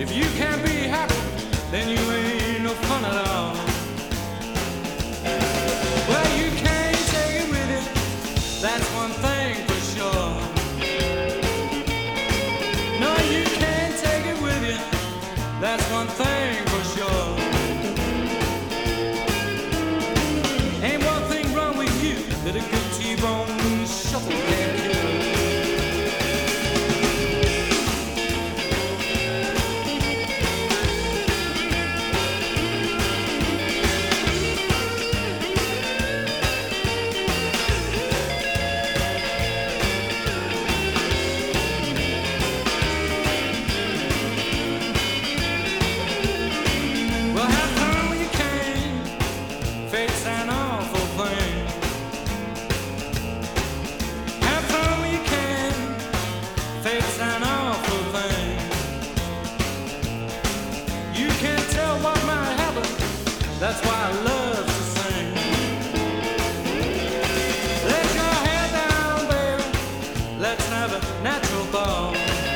If you can't be happy, then you ain't no fun at all. Well, you can't take it with you, that's one thing for sure. No, you can't take it with you, that's one thing for sure. Ain't one thing wrong with you that a good T-bone shuffle can't cure. Fate's an awful thing. Have fun when you can. Fate's an awful thing. You can't tell what might happen. That's why I love to sing. Let your head down, baby. Let's have a natural ball.